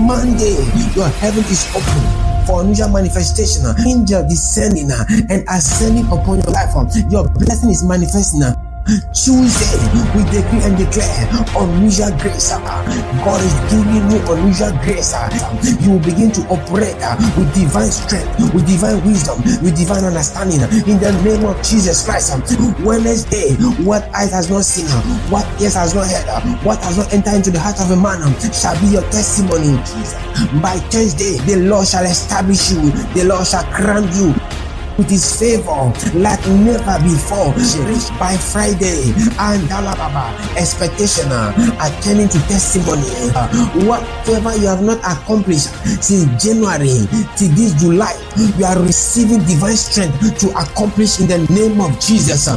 Monday, your heaven is open for unusual manifestation. Angel descending and ascending upon your life. Your blessing is manifesting. Tuesday, we decree and declare unusual grace. God is giving you unusual grace. You will begin to operate with divine strength, with divine wisdom, with divine understanding in the name of Jesus Christ. Wednesday, what eyes has not seen, what ears has not heard, what has not entered into the heart of a man shall be your testimony. By Thursday, the Lord shall establish you, the Lord shall crown you with his favor like never before. By Friday, and expectation are turning to testimony. Whatever you have not accomplished since January till this July, you are receiving divine strength to accomplish in the name of Jesus.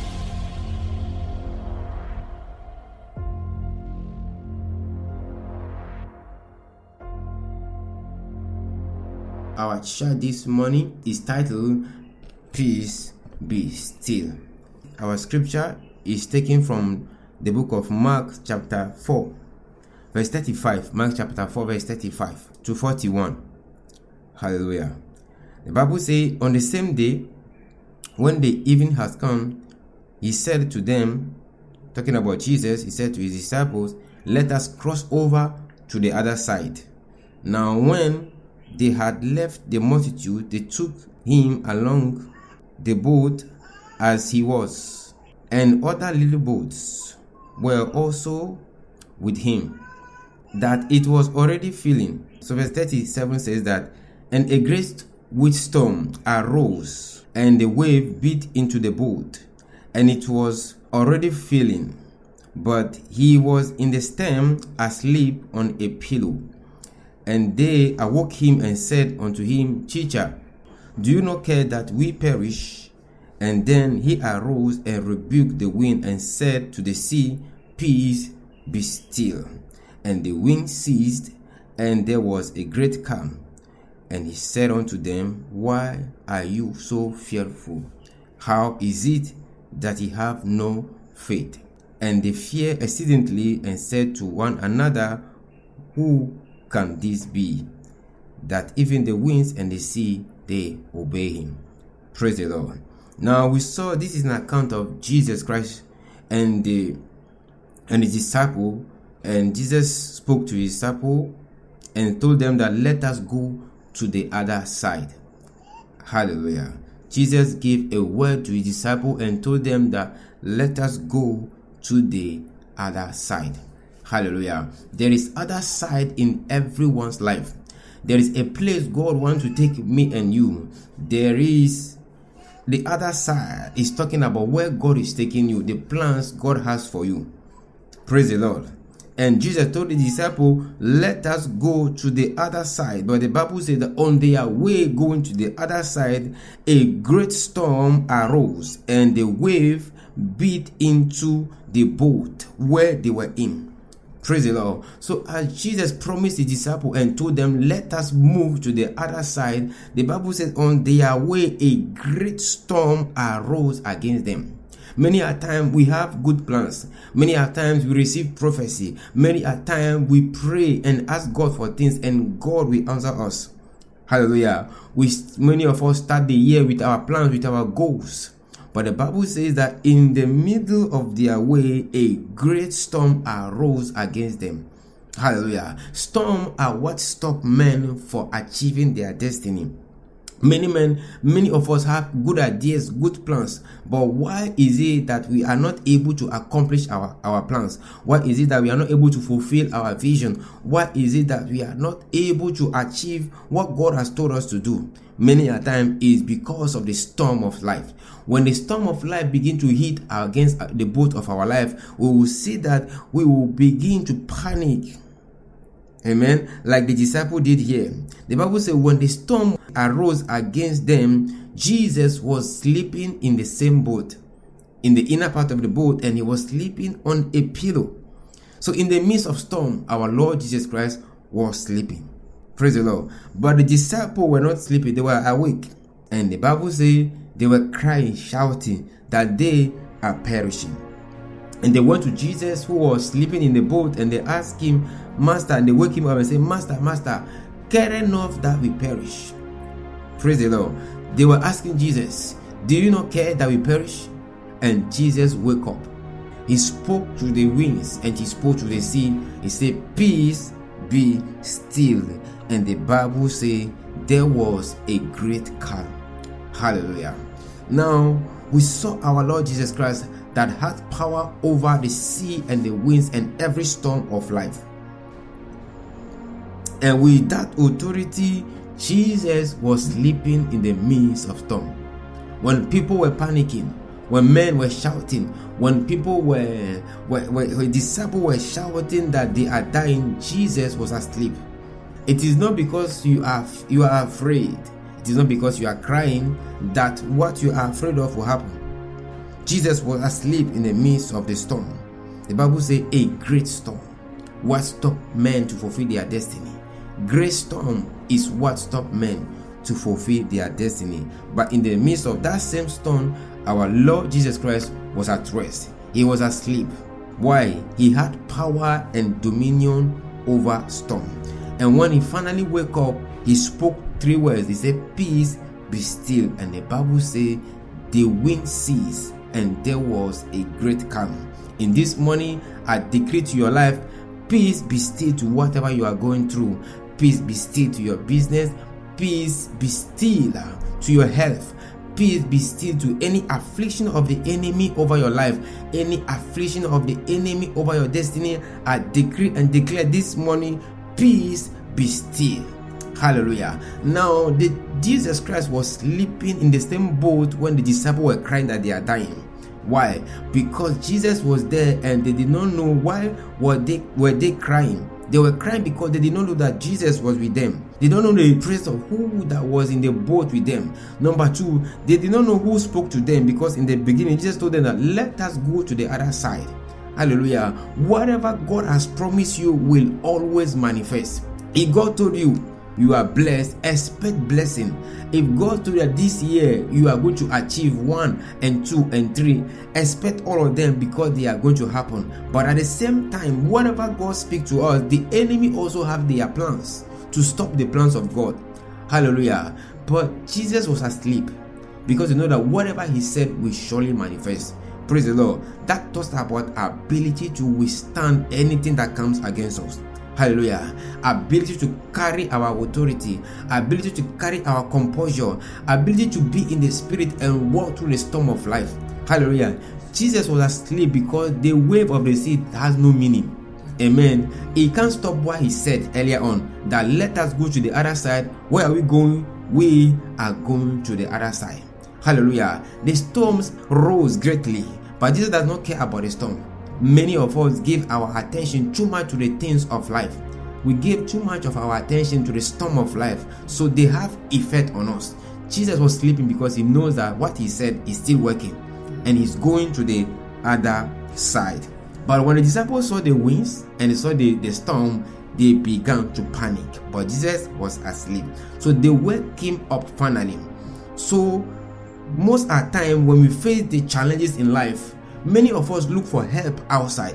Our chat this morning is titled Peace Be Still. Our scripture is taken from the book of Mark chapter 4 verse 35. Mark chapter 4 verse 35 to 41. Hallelujah. The Bible says, on the same day when the evening has come, he said to them, talking about Jesus, he said to his disciples, let us cross over to the other side. Now when they had left the multitude, they took him along the boat as he was, and other little boats were also with him, that it was already filling. So verse 37 says that, and a great windstorm arose, and the wave beat into the boat, and it was already filling, but he was in the stern asleep on a pillow. And they awoke him and said unto him, Teacher, do you not care that we perish? And then he arose and rebuked the wind and said to the sea, Peace, be still. And the wind ceased, and there was a great calm. And he said unto them, Why are you so fearful? How is it that ye have no faith? And they feared exceedingly and said to one another, Who can this be, that even the winds and the sea, they obey him? Praise the Lord. Now we saw this is an account of Jesus Christ and his disciple, and Jesus spoke to his disciple and told them that let us go to the other side. Hallelujah. Jesus gave a word to his disciple and told them that let us go to the other side. Hallelujah. There is other side in everyone's life. There is a place God wants to take me and you. There is the other side. Is talking about where God is taking you, the plans God has for you. Praise the Lord. And Jesus told the disciple, let us go to the other side. But the Bible said that on their way going to the other side, a great storm arose, and the wave beat into the boat where they were in. Praise the Lord. So as Jesus promised the disciple and told them, let us move to the other side, the Bible says on their way a great storm arose against them. Many a time we have good plans. Many a times we receive prophecy. Many a time we pray and ask God for things, and God will answer us. Hallelujah. Many of us start the year with our plans, with our goals. But the Bible says that in the middle of their way, a great storm arose against them. Hallelujah. Storms are what stop men for achieving their destiny. Many of us have good ideas, good plans, but why is it that we are not able to accomplish our plans? Why is it that we are not able to fulfill our vision? Why is it that we are not able to achieve what God has told us to do? Many a time is because of the storm of life. When the storm of life begin to hit against the boat of our life, we will see that we will begin to panic. Amen. Like the disciple did here. The Bible says when the storm arose against them, Jesus was sleeping in the same boat, in the inner part of the boat, and he was sleeping on a pillow. So in the midst of storm, our Lord Jesus Christ was sleeping. Praise the Lord. But the disciples were not sleeping, they were awake. And the Bible says they were crying, shouting that they are perishing. And they went to Jesus, who was sleeping in the boat, and they asked him, Master, and they wake him up and say, Master, care enough that we perish. Praise the Lord. They were asking Jesus, do you not care that we perish? And Jesus woke up. He spoke to the winds and he spoke to the sea. He said, peace, be still. And the Bible says there was a great calm. Hallelujah. Now we saw our Lord Jesus Christ that had power over the sea and the winds and every storm of life. And with that authority, Jesus was sleeping in the midst of storm. When people were panicking, when men were shouting, when people when disciples were shouting that they are dying, Jesus was asleep. It is not because you are afraid. It is not because you are crying that what you are afraid of will happen. Jesus was asleep in the midst of the storm. The Bible says a great storm. What stopped men to fulfill their destiny? Great storm is what stopped men to fulfill their destiny. But in the midst of that same storm, our Lord Jesus Christ was at rest. He was asleep. Why? He had power and dominion over storm. And when he finally woke up, he spoke 3 words. He said, peace, be still. And the Bible says the wind ceased and there was a great calm. In this morning, I decree to your life, peace be still to whatever you are going through. Peace be still to your business. Peace be still to your health. Peace be still to any affliction of the enemy over your life, any affliction of the enemy over your destiny. I decree and declare this morning, peace be still. Hallelujah. Now, Jesus Christ was sleeping in the same boat when the disciples were crying that they are dying. Why? Because Jesus was there and they did not know why were they crying. They were crying because they did not know that Jesus was with them. They don't know the presence of who that was in the boat with them. Number 2, they did not know who spoke to them, because in the beginning Jesus told them that let us go to the other side. Hallelujah. Whatever God has promised you will always manifest. If God told you you are blessed, expect blessing. If God told you that this year you are going to achieve 1 and 2 and 3, expect all of them, because they are going to happen. But at the same time, whenever God speaks to us, the enemy also have their plans to stop the plans of God. Hallelujah. But Jesus was asleep, because you know that whatever he said will surely manifest. Praise the Lord. That talks about our ability to withstand anything that comes against us. Hallelujah. Ability to carry our authority, ability to carry our composure, ability to be in the spirit and walk through the storm of life. Hallelujah. Jesus was asleep because the wave of the sea has no meaning. Amen. He can't stop what he said earlier on, that let us go to the other side. Where are we going? We are going to the other side. Hallelujah. The storms rose greatly, but Jesus does not care about the storm. Many of us give our attention too much to the things of life. We give too much of our attention to the storm of life, so they have effect on us. Jesus was sleeping because he knows that what he said is still working, and he's going to the other side. But when the disciples saw the winds and they saw the storm, they began to panic. But Jesus was asleep, so they woke him up finally. So most of the time when we face the challenges in life, many of us look for help outside.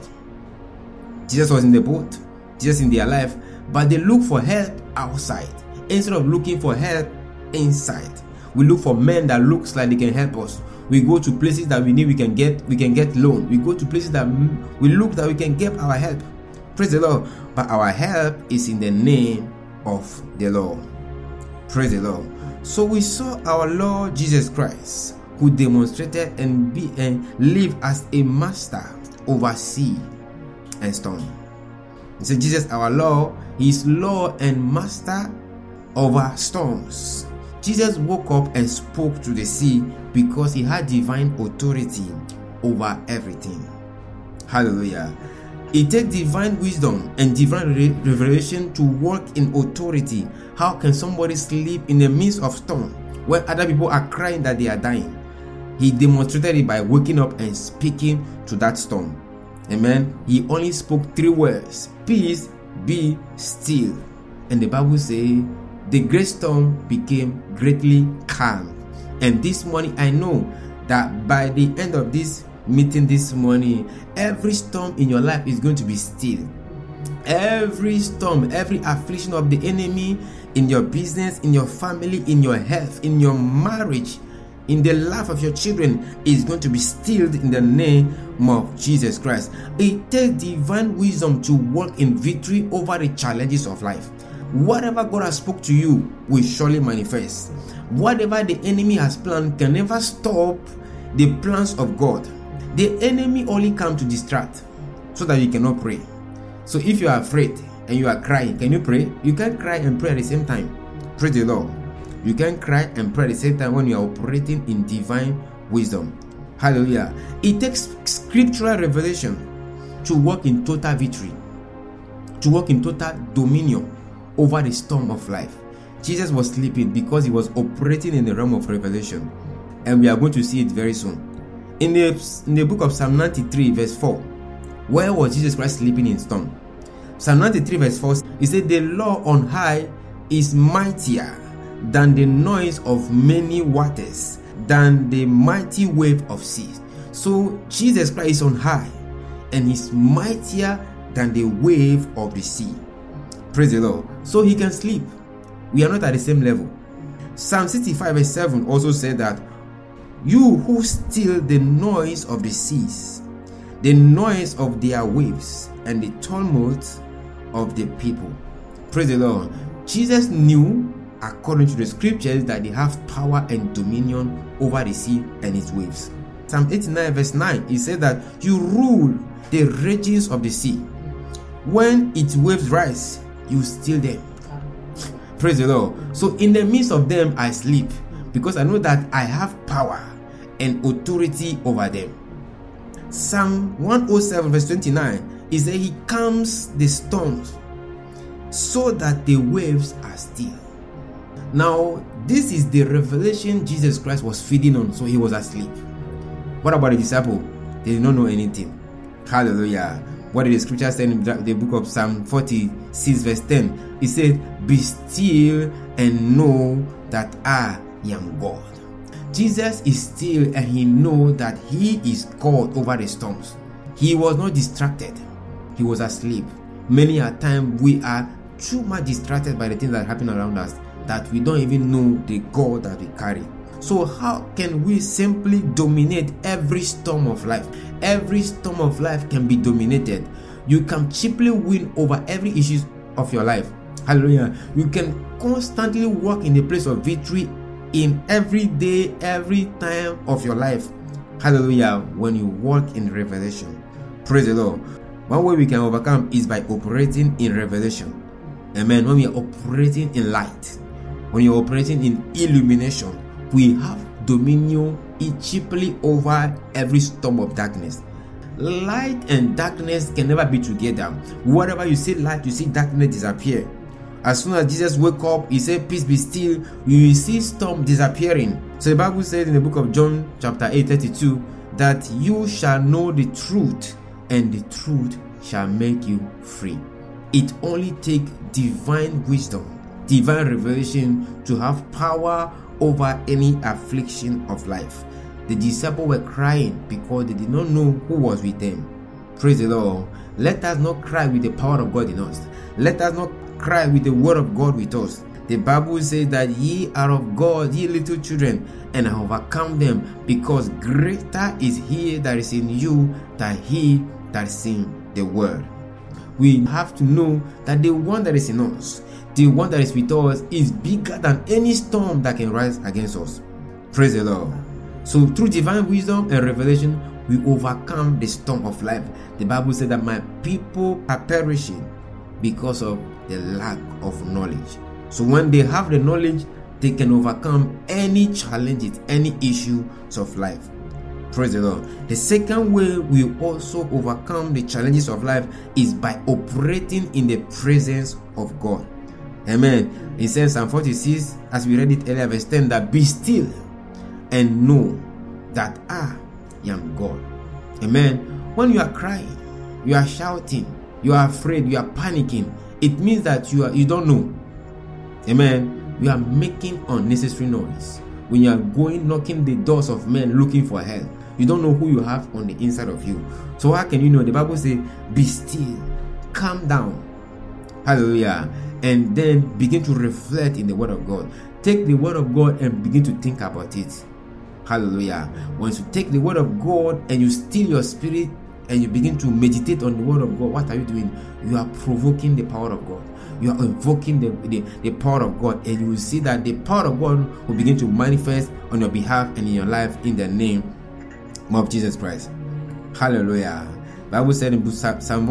Jesus was in the boat, Jesus in their life, but they look for help outside instead of looking for help inside. We look for men that looks like they can help us. We go to places that we need we can get loan. We go to places that we look that we can get our help. Praise the Lord. But our help is in the name of the Lord. Praise the Lord. So we saw our Lord Jesus Christ, who demonstrated and live as a master over sea and storm. So Jesus, our Lord, he is Lord and master over storms. Jesus woke up and spoke to the sea because he had divine authority over everything. Hallelujah. It takes divine wisdom and divine revelation to work in authority. How can somebody sleep in the midst of storm when other people are crying that they are dying? He demonstrated it by waking up and speaking to that storm. Amen. He only spoke 3 words: peace, be still. And the Bible says the great storm became greatly calm. And this morning I know that by the end of this meeting this morning, every storm in your life is going to be still. Every storm, every affliction of the enemy in your business, in your family, in your health, in your marriage, in the life of your children is going to be stilled in the name of Jesus Christ. It takes divine wisdom to walk in victory over the challenges of life. Whatever God has spoke to you will surely manifest. Whatever the enemy has planned can never stop the plans of God. The enemy only comes to distract so that you cannot pray. So if you are afraid and you are crying, can you pray? You can't cry and pray at the same time. Praise the Lord. You can cry and pray at the same time when you are operating in divine wisdom. Hallelujah. It takes scriptural revelation to walk in total victory, to walk in total dominion over the storm of life. Jesus was sleeping because he was operating in the realm of revelation, and we are going to see it very soon. In the book of Psalm 93 verse 4, where was Jesus Christ sleeping in storm? Psalm 93 verse 4, he said, "The Lord on high is mightier than the noise of many waters, than the mighty wave of seas." So Jesus Christ is on high and he's mightier than the wave of the sea. Praise the Lord. So he can sleep. We are not at the same level. Psalm 65 verse 7 also said that, "You who still the noise of the seas, the noise of their waves, and the tumult of the people." Praise the Lord. Jesus knew, according to the scriptures, that they have power and dominion over the sea and its waves. Psalm 89 verse 9, he said that you rule the ragings of the sea. When its waves rise, you still them. Praise the Lord. So in the midst of them, I sleep because I know that I have power and authority over them. Psalm 107 verse 29 is that he calms the storms so that the waves are still. Now, this is the revelation Jesus Christ was feeding on, so he was asleep. What about the disciple? They did not know anything. Hallelujah. What did the scripture say in the book of Psalm 46 verse 10? It said, "Be still and know that I am God." Jesus is still and he knows that he is God over the storms. He was not distracted. He was asleep. Many a time we are too much distracted by the things that happen around us that we don't even know the God that we carry. So how can we simply dominate every storm of life? Every storm of life can be dominated. You can cheaply win over every issue of your life. Hallelujah. You can constantly walk in the place of victory in every day, every time of your life. Hallelujah. When you walk in revelation. Praise the Lord. One way we can overcome is by operating in revelation. Amen. When we are operating in light, when you're operating in illumination, we have dominion cheaply over every storm of darkness. Light and darkness can never be together. Whatever you see light, you see darkness disappear. As soon as Jesus woke up, he said, "Peace be still." You will see storm disappearing. So the Bible says in the book of John chapter 8:32 that you shall know the truth, and the truth shall make you free. It only takes divine wisdom, divine revelation to have power over any affliction of life. The disciples were crying because they did not know who was with them. Praise the Lord. Let us not cry with the power of God in us. Let us not cry with the word of God with us. The Bible says that ye are of God, ye little children, and I overcome them, because greater is he that is in you than he that is in the world. We have to know that the one that is in us, the one that is with us, is bigger than any storm that can rise against us. Praise the Lord. So through divine wisdom and revelation, we overcome the storm of life. The Bible said that my people are perishing because of the lack of knowledge. So when they have the knowledge, they can overcome any challenges, any issues of life. Praise the Lord. The second way we also overcome the challenges of life is by operating in the presence of God. Amen. It says Psalm 46, as we read it earlier, verse 10, that be still and know that I am God. Amen. When you are crying, you are shouting, you are afraid, you are panicking, it means that you don't know. Amen. You are making unnecessary noise. When you are going knocking the doors of men looking for help, You don't know who you have on the inside of you. So how can you know? The Bible says, be still, calm down. Hallelujah. And then begin to reflect in the word of God. Take the word of God and begin to think about it. Hallelujah. Once you take the word of God and you still your spirit and you begin to meditate on the word of God, what are you doing? You are provoking the power of God. You are invoking the power of God, and you will see that the power of God will begin to manifest on your behalf and in your life in the name of Jesus Christ. Hallelujah. The Bible said in Psalm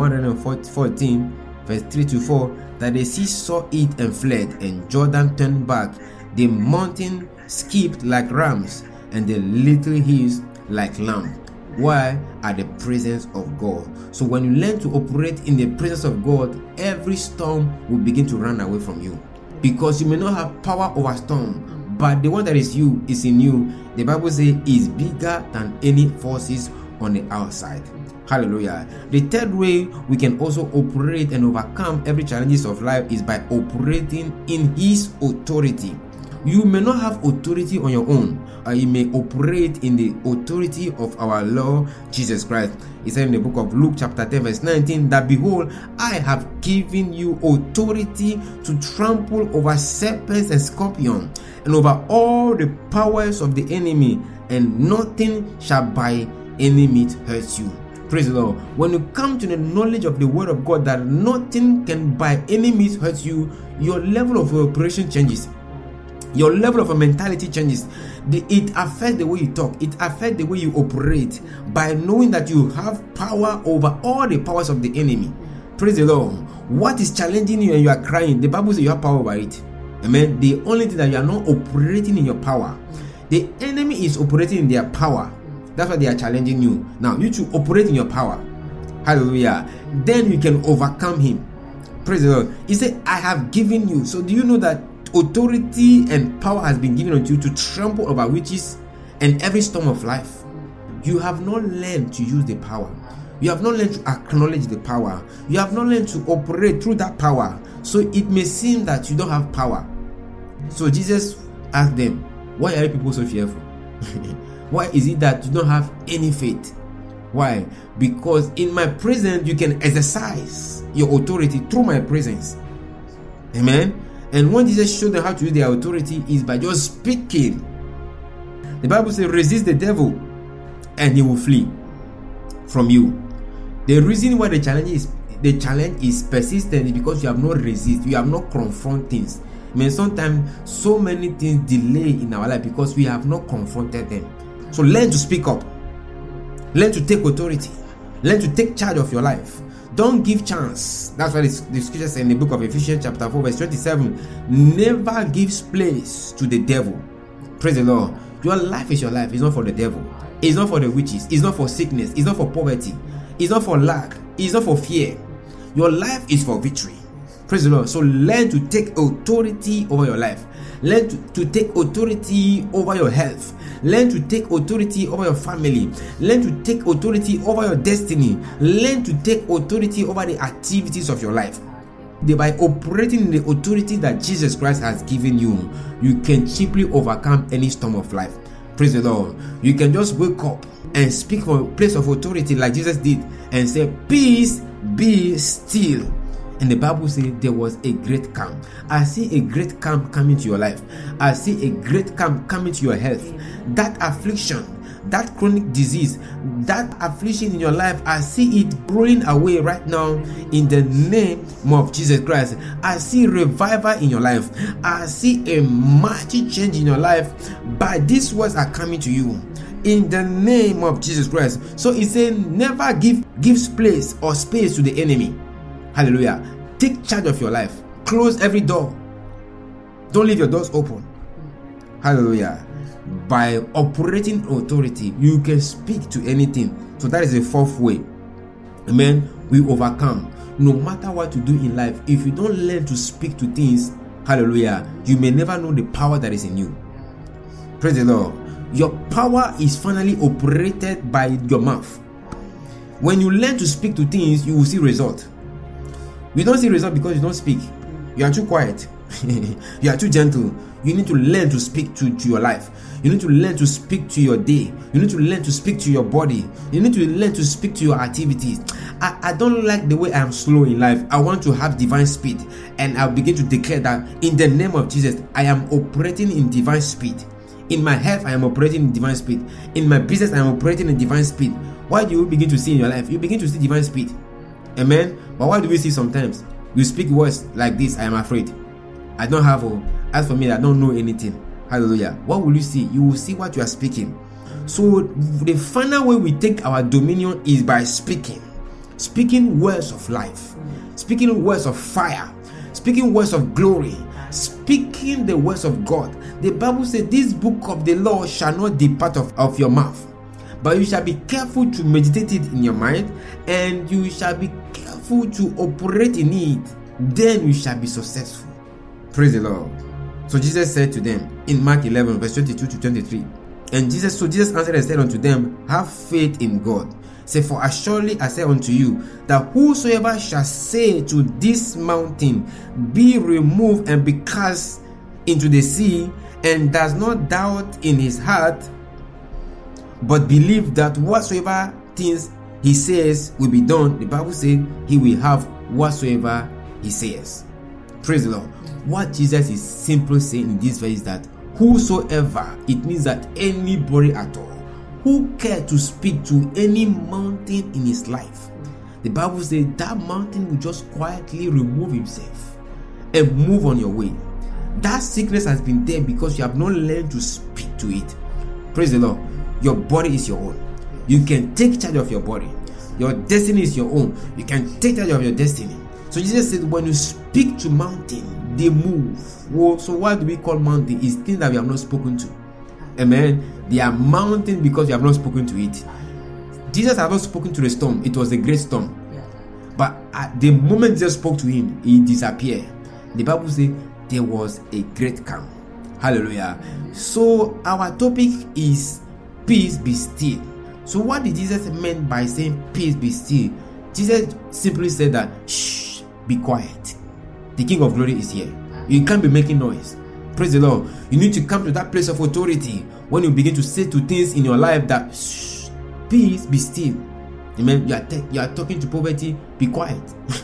114 verse 3-4 that the sea saw it and fled, and Jordan turned back. The mountain skipped like rams, and the little hills like lambs. Why? At the presence of God. So when you learn to operate in the presence of God, every storm will begin to run away from you, because you may not have power over storm, but the one that is in you. The Bible says is bigger than any forces on the outside. Hallelujah. The third way we can also operate and overcome every challenges of life is by operating in His authority. You may not have authority on your own. You may operate in the authority of our Lord Jesus Christ. He said in the book of Luke chapter 10 verse 19 that, behold, I have given you authority to trample over serpents and scorpions, and over all the powers of the enemy, and nothing shall by any means hurt you. Praise the Lord. When you come to the knowledge of the word of God that nothing can by any means hurt you, your level of operation changes. Your level of mentality changes. It affects the way you talk. It affects the way you operate, by knowing that you have power over all the powers of the enemy. Praise the Lord. What is challenging you and you are crying, the Bible says you have power over it. Amen. The only thing that you are not operating in your power. The enemy is operating in their power. That's why they are challenging you. Now you should operate in your power. Hallelujah. Then you can overcome him. Praise the Lord. He said, I have given you. So do you know that authority and power has been given unto you to trample over witches and every storm of life? You have not learned to use the power. You have not learned to acknowledge the power. You have not learned to operate through that power. So it may seem that you don't have power. So Jesus asked them, why are you people so fearful? Why is it that you don't have any faith? Why? Because in my presence you can exercise your authority through my presence. Amen. And when Jesus showed them how to use their authority is by just speaking. The Bible says, resist the devil and he will flee from you. The reason why the challenge is persistent is because you have not resisted, you have not confronted things. I mean, sometimes so many things delay in our life because we have not confronted them. So learn to speak up. Learn to take authority. Learn to take charge of your life. Don't give chance. That's why the scripture says in the book of Ephesians chapter 4 verse 27, never gives place to the devil. Praise the Lord. Your life is your life. It's not for the devil. It's not for the witches. It's not for sickness. It's not for poverty. It's not for lack. It's not for fear. Your life is for victory. Praise the Lord. So learn to take authority over your life. Learn to take authority over your health. Learn to take authority over your family. Learn to take authority over your destiny. Learn to take authority over the activities of your life. By operating in the authority that Jesus Christ has given you, you can simply overcome any storm of life. Praise the Lord. You can just wake up and speak from a place of authority like Jesus did and say, peace, be still. And the Bible says there was a great calm. I see a great calm coming to your life. I see a great calm coming to your health. That affliction, that chronic disease, that affliction in your life, I see it blowing away right now in the name of Jesus Christ. I see revival in your life. I see a mighty change in your life. But these words are coming to you in the name of Jesus Christ. So it says never gives place or space to the enemy. Hallelujah. Take charge of your life. Close every door. Don't leave your doors open. Hallelujah. By operating authority, you can speak to anything. So that is the fourth way. Amen. We overcome. No matter what you do in life, if you don't learn to speak to things, hallelujah, you may never know the power that is in you. Praise the Lord. Your power is finally operated by your mouth. When you learn to speak to things, you will see result. You don't see result because you don't speak. You are too quiet. You are too gentle. You need to learn to speak to your life. You need to learn to speak to your day. You need to learn to speak to your body. You need to learn to speak to your activities. I don't like the way I am slow in life. I want to have divine speed. And I'll begin to declare that in the name of Jesus, I am operating in divine speed. In my health, I am operating in divine speed. In my business, I am operating in divine speed. What do you begin to see in your life? You begin to see divine speed. Amen. But what do we see sometimes? You speak words like this: I am afraid. I don't have a. As for me, I don't know anything. Hallelujah. What will you see? You will see what you are speaking. So the final way we take our dominion is by speaking. Speaking words of life. Speaking words of fire. Speaking words of glory. Speaking the words of God. The Bible says, this book of the law shall not depart of your mouth, but you shall be careful to meditate it in your mind, and you shall be careful to operate in it. Then you shall be successful. Praise the Lord. So Jesus said to them in Mark 11, verse 22 to 23. And Jesus answered and said unto them, have faith in God. Say, for assuredly I say unto you, that whosoever shall say to this mountain, be removed and be cast into the sea, and does not doubt in his heart, but believe that whatsoever things he says will be done, the Bible says he will have whatsoever he says. Praise the Lord. What Jesus is simply saying in this verse is that whosoever, it means that anybody at all who cares to speak to any mountain in his life, the Bible says that mountain will just quietly remove himself and move on your way. That sickness has been there because you have not learned to speak to it. Praise the Lord. Your body is your own. You can take charge of your body. Your destiny is your own. You can take charge of your destiny. So Jesus said, when you speak to mountain, they move. Well, so what do we call mountain? Is things that we have not spoken to. Amen. They are mountains because we have not spoken to it. Jesus had not spoken to the storm. It was a great storm. But at the moment Jesus spoke to him, he disappeared. The Bible says there was a great calm. Hallelujah. So our topic is peace be still. So what did Jesus mean by saying peace be still? Jesus simply said that, shh, be quiet. The King of Glory is here. You can't be making noise. Praise the Lord. You need to come to that place of authority when you begin to say to things in your life that, shh, peace be still. Amen. You are talking to poverty, be quiet.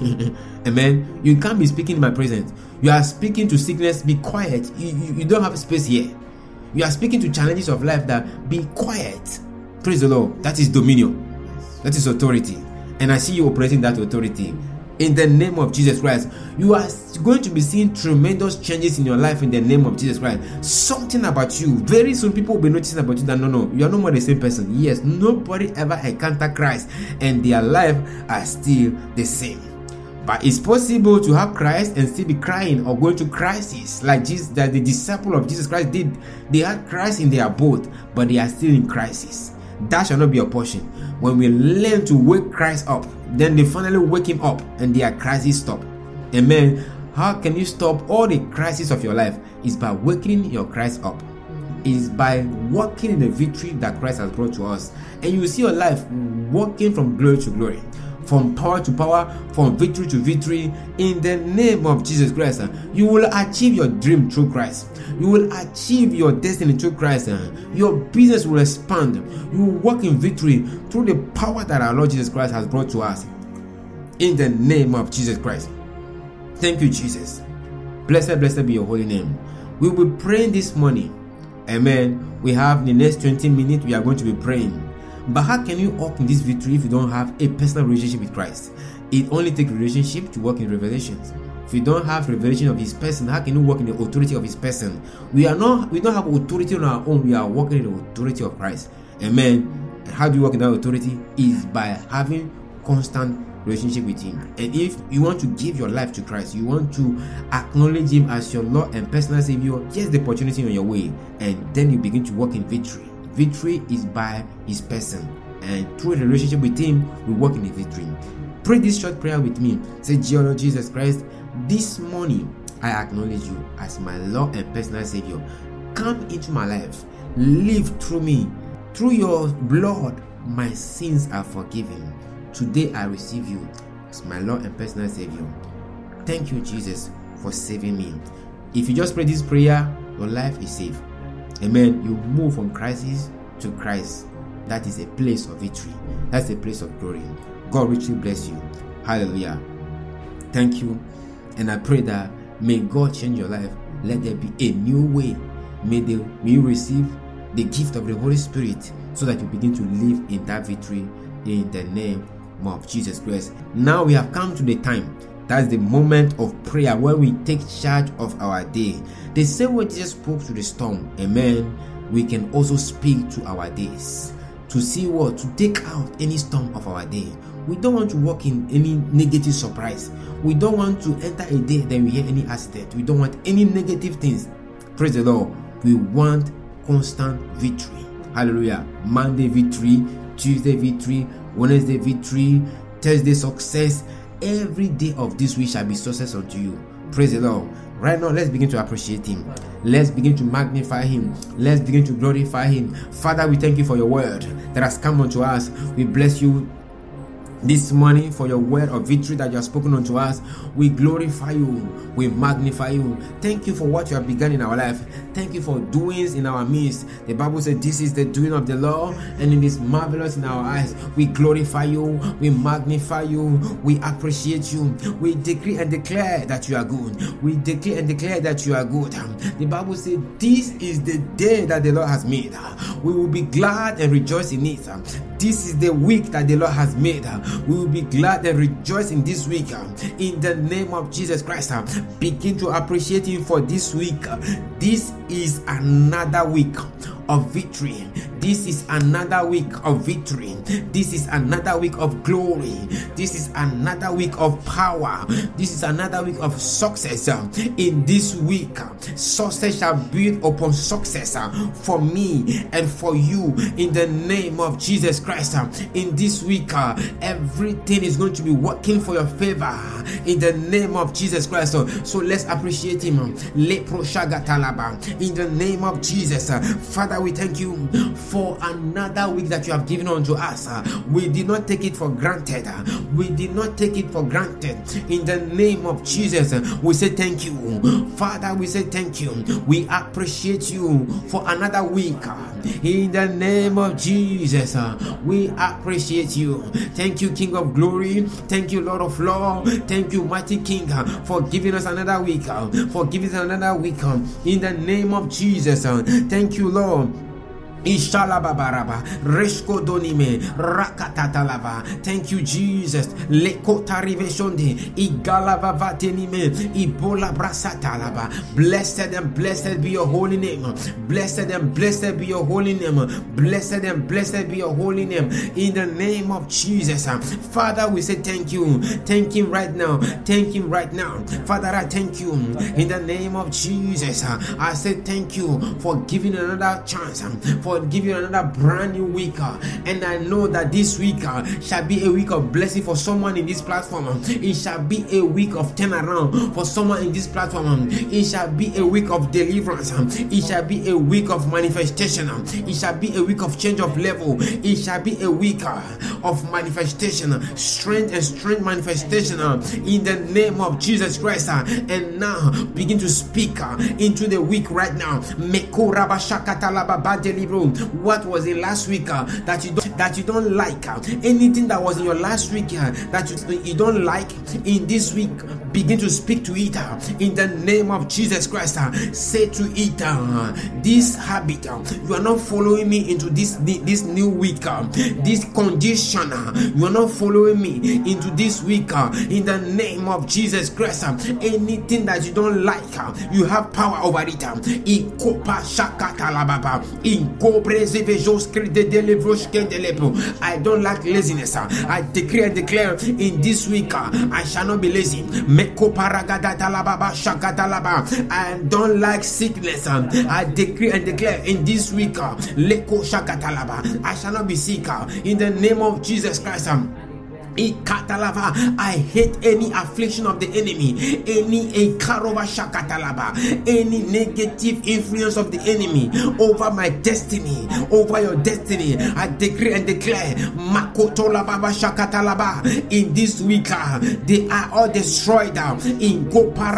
Amen. You can't be speaking in my presence. You are speaking to sickness, be quiet. You don't have space here. You are speaking to challenges of life that, be quiet. Praise the Lord. That is dominion. That is authority. And I see you operating that authority. In the name of Jesus Christ, you are going to be seeing tremendous changes in your life in the name of Jesus Christ. Something about you. Very soon people will be noticing about you that no, you are no more the same person. Yes, nobody ever encountered Christ and their life are still the same. But it's possible to have Christ and still be crying or going to crisis like Jesus, that the disciple of Jesus Christ did. They had Christ in their boat, but they are still in crisis. That shall not be a portion. When we learn to wake Christ up, then they finally wake him up and their crisis stop. Amen. How can you stop all the crises of your life? Is by waking your Christ up. Is by walking in the victory that Christ has brought to us. And you will see your life walking from glory to glory, from power to power, from victory to victory. In the name of Jesus Christ, you will achieve your dream through Christ. You will achieve your destiny through Christ. Your business will expand. You will walk in victory through the power that our Lord Jesus Christ has brought to us. In the name of Jesus Christ. Thank you, Jesus. Blessed be your holy name. We will be praying this morning. Amen. We have the next 20 minutes we are going to be praying. But how can you walk in this victory if you don't have a personal relationship with Christ? It only takes relationship to walk in revelations. If you don't have revelation of his person, how can you walk in the authority of his person? We don't have authority on our own. We are walking in the authority of Christ. Amen. And how do you walk in that authority? Is by having constant relationship with him. And if you want to give your life to Christ, you want to acknowledge him as your Lord and personal Savior, here's the opportunity on your way. And then you begin to walk in victory. Victory is by his person, and through a relationship with him, we walk in the victory. Pray this short prayer with me. Say, dear Lord Jesus Christ, this morning I acknowledge you as my Lord and personal Savior. Come into my life, live through me. Through your blood, my sins are forgiven. Today I receive you as my Lord and personal Savior. Thank you, Jesus, for saving me. If you just pray this prayer, your life is safe. Amen. You move from crisis to Christ. That is a place of victory. That's a place of glory. God richly bless you. Hallelujah. Thank you. And I pray that may God change your life. Let there be a new way. May you receive the gift of the Holy Spirit so that you begin to live in that victory in the name of Jesus Christ. Now we have come to the time. That's the moment of prayer where we take charge of our day. The same way Jesus spoke to the storm, amen, we can also speak to our days. To see what? To take out any storm of our day. We don't want to walk in any negative surprise. We don't want to enter a day then we hear any accident. We don't want any negative things. Praise the Lord. We want constant victory. Hallelujah. Monday victory, Tuesday victory, Wednesday victory, Thursday success. Every day of this week shall be success unto you. Praise the Lord. Right now, let's begin to appreciate Him. Let's begin to magnify Him. Let's begin to glorify Him. Father, we thank you for your word that has come unto us. We bless you this morning for your word of victory that you have spoken unto us. We glorify you. We magnify you. Thank you for what you have begun in our life. Thank you for doings in our midst. The Bible said this is the doing of the Lord and it is marvelous in our eyes. We glorify you. We magnify you. We appreciate you. We decree and declare that you are good. We declare and declare that you are good. The Bible said this is the day that the Lord has made. We will be glad and rejoice in it. This is the week that the Lord has made. We will be glad and rejoice in this week. In the name of Jesus Christ, begin to appreciate Him for this week. This is another week of victory. This is another week of victory. This is another week of glory. This is another week of power. This is another week of success. In this week, success shall build upon success for me and for you in the name of Jesus Christ. In this week, everything is going to be working for your favor in the name of Jesus Christ. So let's appreciate Him. In the name of Jesus, Father, we thank you for another week that you have given unto us. We did not take it for granted. We did not take it for granted. In the name of Jesus, we say thank you. Father, we say thank you. We appreciate you for another week. In the name of Jesus, we appreciate you. Thank you, King of Glory. Thank you, Lord of Lords. Thank you, Mighty King, for giving us another week. For giving us another week. In the name of Jesus, thank you, Lord. Ishalababaraba Reshko Donime Rakatatalava. Thank you, Jesus. Lekota Riveshonde Igalava Vatenime Ibola Brasatalaba. Blessed and blessed be your holy name. Blessed and blessed be your holy name. Blessed and blessed be your holy name. In the name of Jesus. Father, we say thank you. Thank Him right now. Thank Him right now. Father, I thank you. In the name of Jesus, I say thank you for giving another chance. For giving another brand new week, and I know that this week shall be a week of blessing for someone in this platform. It shall be a week of turnaround for someone in this platform. It shall be a week of deliverance. It shall be a week of manifestation. It shall be a week of change of level. It shall be a week of manifestation, strength and strength manifestation in the name of Jesus Christ. And now begin to speak into the week right now. What was in last week that you don't like? Anything that was in your last week that you don't like in this week, begin to speak to it in the name of Jesus Christ. Say to it, this habit, you are not following me into this new week, this condition, you are not following me into this week in the name of Jesus Christ. Anything that you don't like, you have power over it. I don't like laziness. I decree and declare in this week I shall not be lazy. I don't like sickness. I decree and declare in this week I shall not be sick in the name of Jesus Christ. I hate any affliction of the enemy, any negative influence of the enemy over my destiny, over your destiny. I decree and declare, in this week, they are all destroyed. In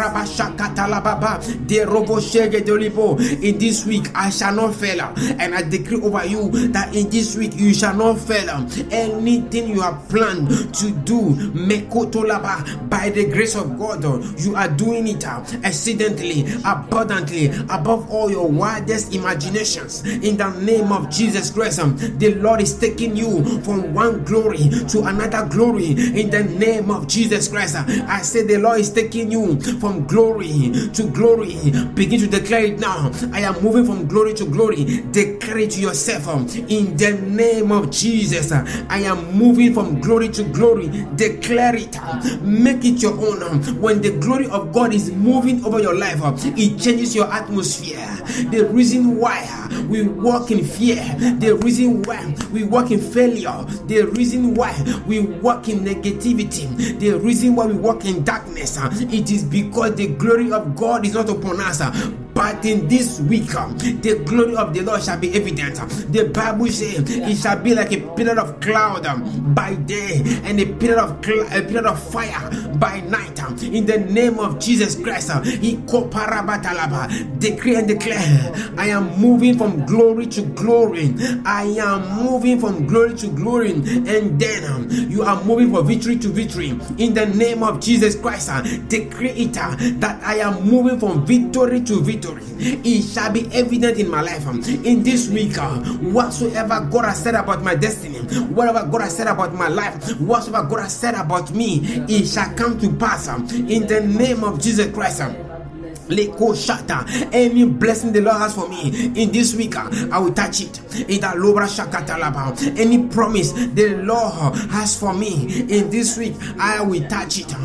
this week, I shall not fail, and I decree over you that in this week you shall not fail. Anything you have planned to do, by the grace of God, you are doing it exceedingly, abundantly, above all your wildest imaginations. In the name of Jesus Christ, the Lord is taking you from one glory to another glory. In the name of Jesus Christ, I say the Lord is taking you from glory to glory. Begin to declare it now. I am moving from glory to glory. Declare it to yourself. In the name of Jesus, I am moving from glory to glory. Declare it. Make it your own. When the glory of God is moving over your life, it changes your atmosphere. The reason why we walk in fear, the reason why we walk in failure, the reason why we walk in negativity, the reason why we walk in darkness, it is because the glory of God is not upon us. But in this week, the glory of the Lord shall be evident. The Bible says it shall be like a pillar of cloud by day and a pillar of fire by night. In the name of Jesus Christ, decree and declare, I am moving from glory to glory. I am moving from glory to glory, and then you are moving from victory to victory. In the name of Jesus Christ, decree it that I am moving from victory to victory. It shall be evident in my life. In this week, whatsoever God has said about my destiny, whatever God has said about my life, whatsoever God has said about me, it shall come to pass. In the name of Jesus Christ. Any blessing the Lord has for me in this week, I will touch it. Any promise the Lord has for me in this week, I will touch it.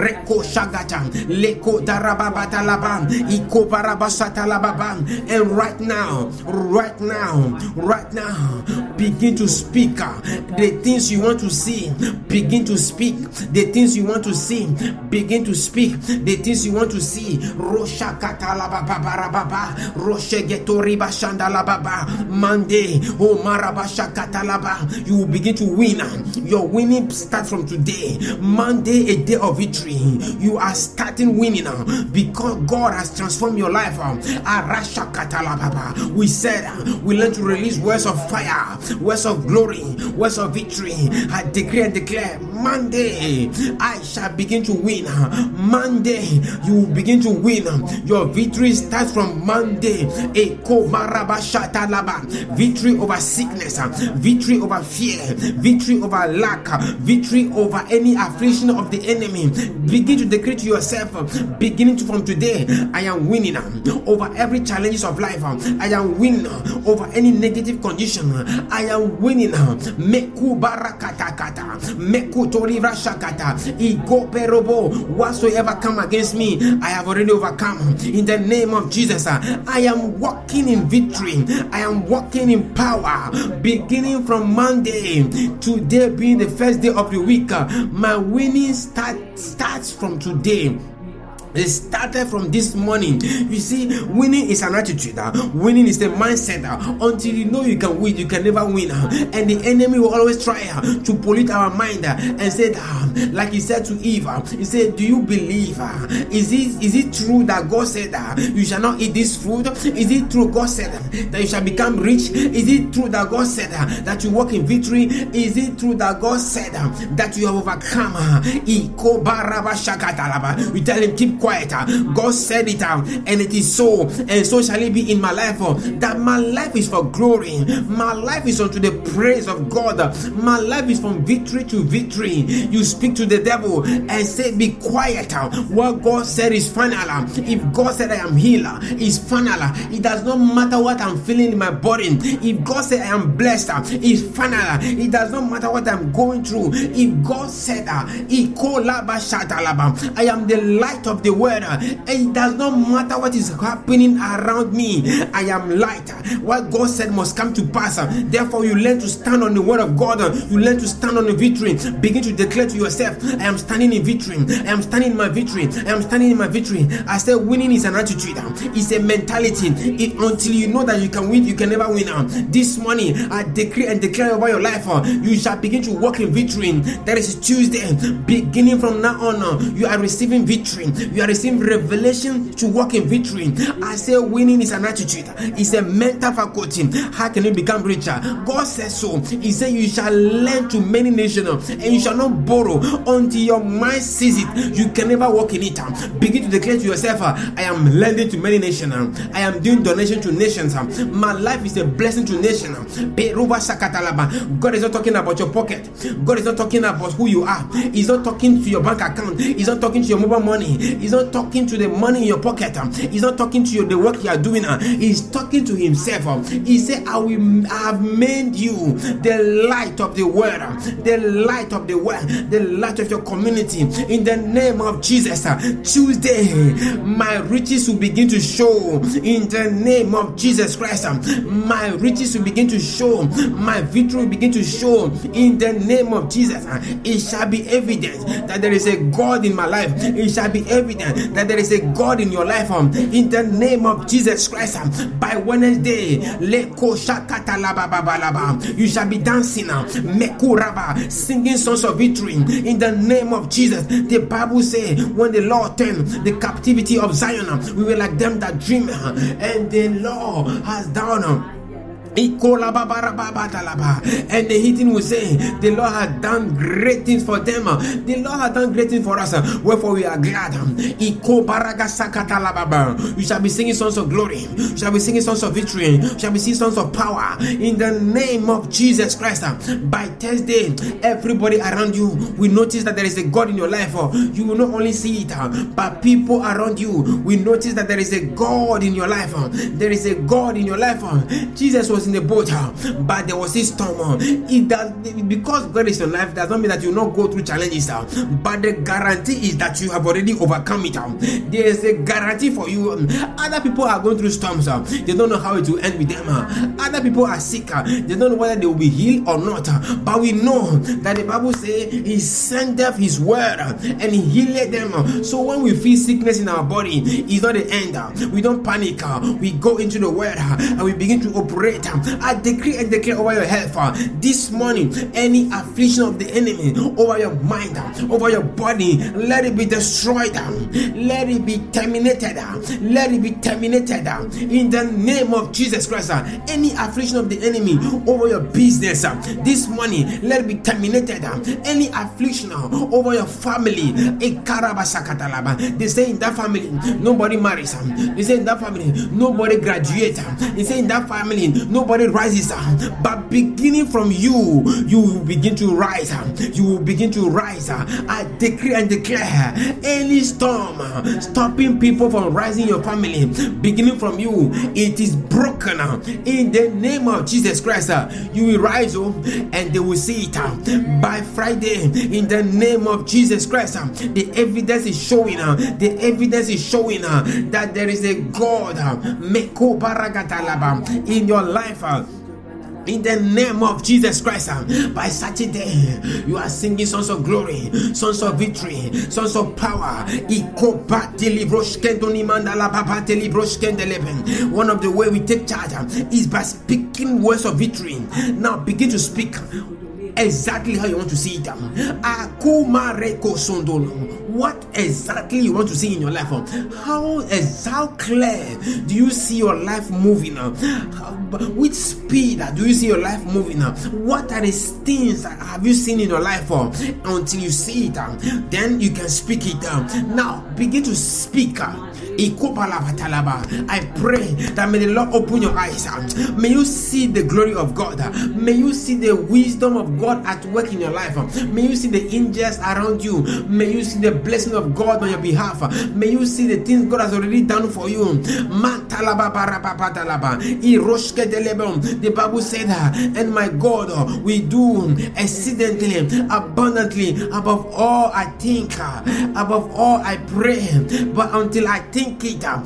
And right now, begin to speak the things you want to see. Begin to speak the things you want to see. Begin to speak the things you want to see. Monday, you will begin to win. Your winning starts from today. Monday, a day of victory. You are starting winning because God has transformed your life. We said we learn to release words of fire, words of glory, words of victory. I decree and declare, Monday, I shall begin to win. Monday, you will begin to win. Your victory starts from Monday. Victory over sickness, victory over fear, victory over lack, victory over any affliction of the enemy. Begin to decree to yourself, beginning from today, I am winning over every challenges of life. I am winning over any negative condition. I am winning. Whatsoever come against me, I have already overcome. In the name of Jesus, I am walking in victory. I am walking in power. Beginning from Monday, today being the first day of the week, my winning starts from today. It started from this morning. You see, winning is an attitude. Winning is a mindset. Until you know you can win, you can never win. And the enemy will always try to pollute our mind and say, like he said to Eve, he said, do you believe? Is it true that God said you shall not eat this food? Is it true God said that you shall become rich? Is it true that God said that you walk in victory? Is it true that God said that you have overcome? You tell him, keep quiet. God said it, and it is so, and so shall it be in my life. That my life is for glory. My life is unto the praise of God. My life is from victory to victory. You speak to the devil and say, be quiet. What God said is final. If God said I am healer, it's final. It does not matter what I'm feeling in my body. If God said I am blessed, it's final. It does not matter what I'm going through. If God said I am the light of the the word. It does not matter what is happening around me. I am light. What God said must come to pass. Therefore, you learn to stand on the word of God. You learn to stand on the victory. Begin to declare to yourself, I am standing in victory. I am standing in my victory. I am standing in my victory. I said winning is an attitude. It's a mentality. Until you know that you can win, you can never win. This morning, I decree and declare over your life, you shall begin to walk in victory. That is Tuesday. Beginning from now on, you are receiving victory. You are receiving revelation to walk in victory. I say winning is an attitude. It's a mental faculty. How can you become richer? God says so. He said you shall lend to many nations and you shall not borrow until your mind sees it. You can never walk in it. Begin to declare to yourself, I am lending to many nations. I am doing donation to nations. My life is a blessing to nations. God is not talking about your pocket. God is not talking about who you are. He's not talking to your bank account. He's not talking to your mobile money. He's not talking to the money in your pocket. He's not talking to you the work you are doing. He's talking to himself. He said, I have made you the light of the world, the light of the world, the light of your community. In the name of Jesus, Tuesday, my riches will begin to show. In the name of Jesus Christ, my riches will begin to show. My victory will begin to show. In the name of Jesus, it shall be evident that there is a God in my life. It shall be evident that there is a God in your life. In the name of Jesus Christ, by Wednesday, you shall be dancing, singing songs of victory. In the name of Jesus, the Bible says, when the Lord turned the captivity of Zion, we were like them that dream, and the Lord has done. And the heathen will say, the Lord has done great things for them. The Lord has done great things for us. Wherefore we are glad. You shall be singing songs of glory. You shall be singing songs of victory. You shall be singing songs of power. In the name of Jesus Christ. By Thursday, everybody around you will notice that there is a God in your life. You will not only see it, but people around you will notice that there is a God in your life. There is a God in your life. Jesus was in the boat, but there was a storm. Because God is in your life does not mean that you will not go through challenges, but the guarantee is that you have already overcome it. There is a guarantee for you. Other people are going through storms. They don't know how it will end with them. Other people are sick. They don't know whether they will be healed or not. But we know that the Bible says He sent up His word and He healed them. So when we feel sickness in our body, it's not the end. We don't panic. We go into the word and we begin to operate. I decree and declare over your health this morning, any affliction of the enemy over your mind, over your body, let it be destroyed. Let it be terminated. Let it be terminated in the name of Jesus Christ. Any affliction of the enemy over your business this morning, let it be terminated. Any affliction over your family, they say in that family nobody marries. They say in that family nobody graduates. They say in that family nobody rises, but beginning from you, you will begin to rise. You will begin to rise. I decree and declare any storm stopping people from rising in your family, beginning from you, it is broken in the name of Jesus Christ. You will rise and they will see it by Friday in the name of Jesus Christ. The evidence is showing. The evidence is showing that there is a God in your life. In the name of Jesus Christ, by Saturday, you are singing songs of glory, songs of victory, songs of power. One of the way we take charge is by speaking words of victory. Now begin to speak exactly how you want to see it. What exactly you want to see in your life? How clear do you see your life moving? With speed do you see your life moving? What are the things that have you seen in your life until you see it? Then you can speak it. Now begin to speak. I pray that may the Lord open your eyes. May you see the glory of God. May you see the wisdom of God at work in your life. May you see the angels around you. May you see the blessing of God on your behalf. May you see the things God has already done for you. The Bible said, and my God will do exceedingly, abundantly, above all I think, above all I pray. But until I think it, I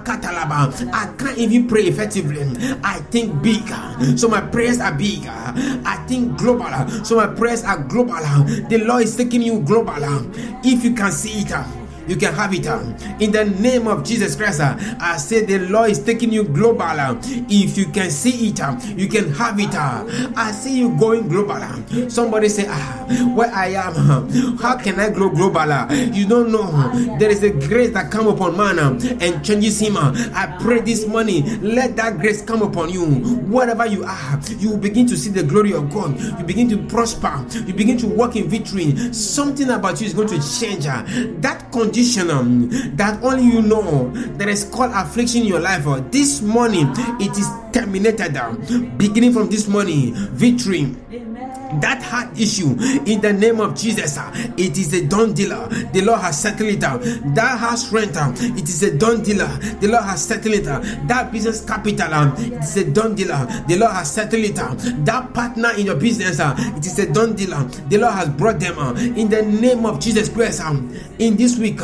can't even pray effectively. I think bigger, so my prayers are bigger. I think global, so my prayers are global. The Lord is taking you global. If you can see it, you can have it. In the name of Jesus Christ, I say the Lord is taking you global. If you can see it, you can have it. I see you going global. Somebody say, where I am, how can I grow global? You don't know. There is a grace that comes upon man and changes him. I pray this morning, let that grace come upon you. Whatever you are, you will begin to see the glory of God. You begin to prosper. You begin to walk in victory. Something about you is going to change. That condition that only you know that is called affliction in your life, this morning it is terminated. Beginning from this morning, victory. That heart issue, in the name of Jesus, it is a done deal. The Lord has settled it out. That house rent, it is a done deal. The Lord has settled it out. That business capital, it is a done deal. The Lord has settled it out. That partner in your business, it is a done deal. The Lord has brought them in the name of Jesus Christ. In this week,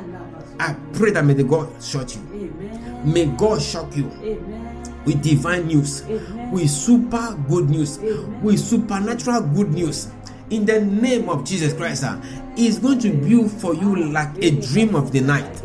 I pray that may the God shock you. May God shock you with divine news, with super good news, with supernatural good news. In the name of Jesus Christ, is going to be for you like a dream of the night.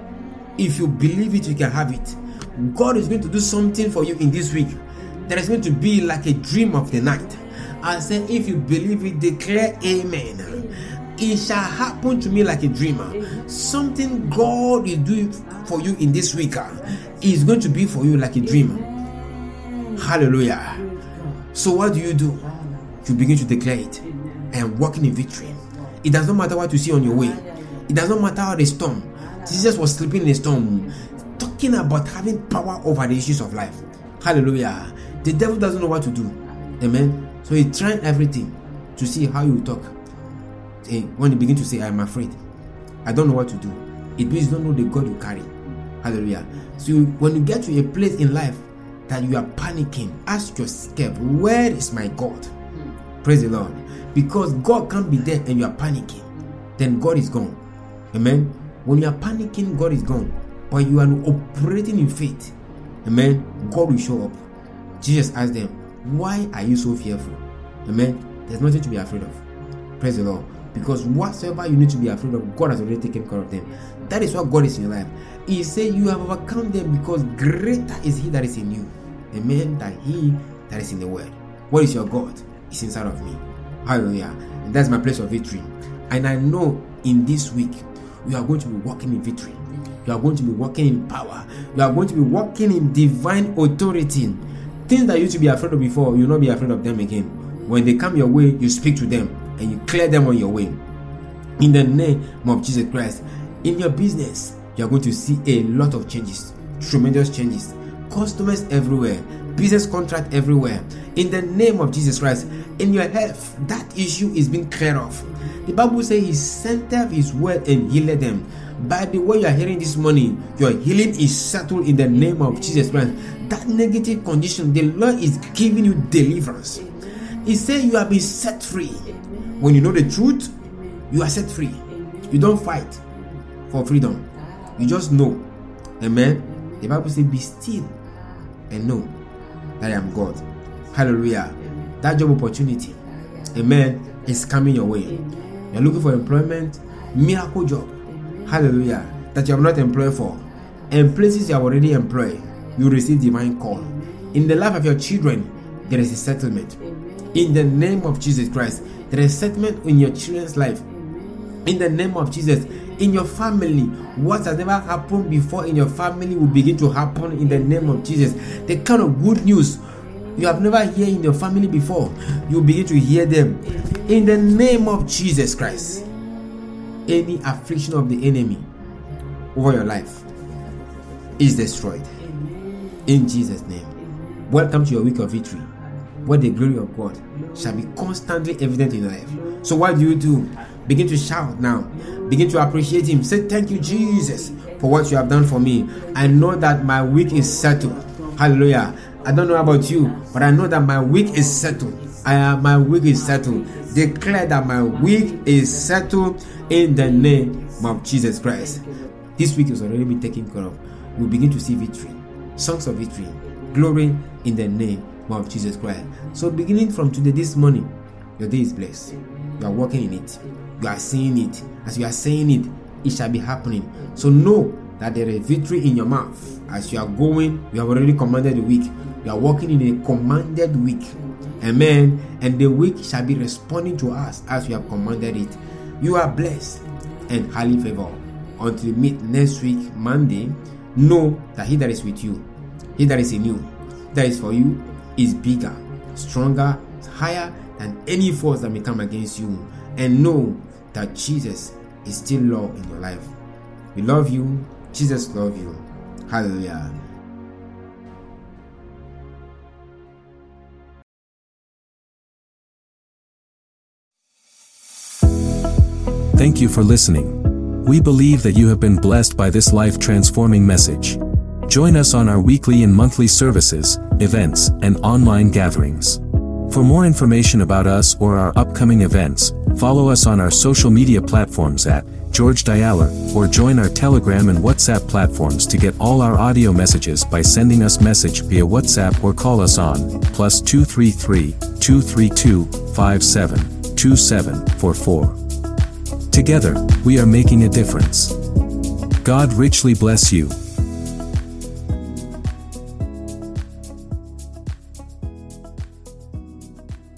If you believe it, you can have it. God is going to do something for you in this week that is going to be like a dream of the night. I say, if you believe it, declare amen. It shall happen to me like a dreamer. Something God is doing for you in this week is going to be for you like a dream. Hallelujah. So what do? You begin to declare it and walking in victory. It does not matter what you see on your way. It does not matter how the storm. Jesus was sleeping in a storm, talking about having power over the issues of life. Hallelujah. The devil doesn't know what to do. Amen. So he's trying everything to see how you talk. When you begin to say, I'm afraid, I don't know what to do, it means you don't know the God you carry. Hallelujah. So when you get to a place in life that you are panicking, ask yourself, where is my God? Praise the Lord. Because God can't be there and you are panicking, then God is gone. Amen. When you are panicking, God is gone. But you are operating in faith, amen, God will show up. Jesus asked them, why are you so fearful? Amen. There's nothing to be afraid of. Praise the Lord. Because whatsoever you need to be afraid of, God has already taken care of them. That is what God is in your life. He said you have overcome them because greater is He that is in you, amen, than he that is in the world. What is your God? It's inside of me. Hallelujah. And that's my place of victory. And I know in this week you are going to be walking in victory. You are going to be walking in power. You are going to be walking in divine authority. Things that you used to be afraid of before, you will not be afraid of them again. When they come your way, you speak to them and you clear them on your way. In the name of Jesus Christ. In your business, you are going to see a lot of changes, tremendous changes. Customers everywhere, business contract everywhere. In the name of Jesus Christ. In your health, that issue is being cleared off. The Bible says He sent out His word and healed them. By the way you are hearing this morning, your healing is settled in the name of Jesus Christ. That negative condition, the Lord is giving you deliverance. He said you have been set free. When you know the truth, you are set free. You don't fight for freedom. You just know. Amen. The Bible says, be still and know that I am God. Hallelujah. That job opportunity, amen, is coming your way. You're looking for employment, miracle job. Hallelujah. That you have not employed for. And places you have already employed, you receive divine call. In the life of your children, there is a settlement. In the name of Jesus Christ, there is settlement in your children's life. In the name of Jesus, in your family, what has never happened before in your family will begin to happen in the name of Jesus. The kind of good news you have never heard in your family before, you begin to hear them in the name of Jesus Christ. Any affliction of the enemy over your life is destroyed in Jesus' name. Welcome to your week of victory, where the glory of God shall be constantly evident in your life. So what do? Begin to shout now. Begin to appreciate him. Say, thank you, Jesus, for what you have done for me. I know that my week is settled. Hallelujah. I don't know about you, but I know that my week is settled. My week is settled. Declare that my week is settled in the name of Jesus Christ. This week has already been taken care of. We'll begin to see victory, songs of victory, glory in the name of Jesus Christ. So beginning from today, this morning, your day is blessed. You are walking in it. You are seeing it. As you are saying it, it shall be happening. So know that there is victory in your mouth. As you are going, you have already commanded the week. You are walking in a commanded week. Amen. And the week shall be responding to us as we have commanded it. You are blessed and highly favored. Until we meet next week, Monday, know that he that is with you, he that is in you, that is for you, is bigger, stronger, higher than any force that may come against you. And know that Jesus is still Lord in your life. We love you. Jesus loves you. Hallelujah. Thank you for listening. We believe that you have been blessed by this life-transforming message. Join us on our weekly and monthly services, events, and online gatherings. For more information about us or our upcoming events, follow us on our social media platforms at George Dialer, or join our Telegram and WhatsApp platforms to get all our audio messages by sending us message via WhatsApp or call us on +233 232 572744. Together, we are making a difference. God richly bless you.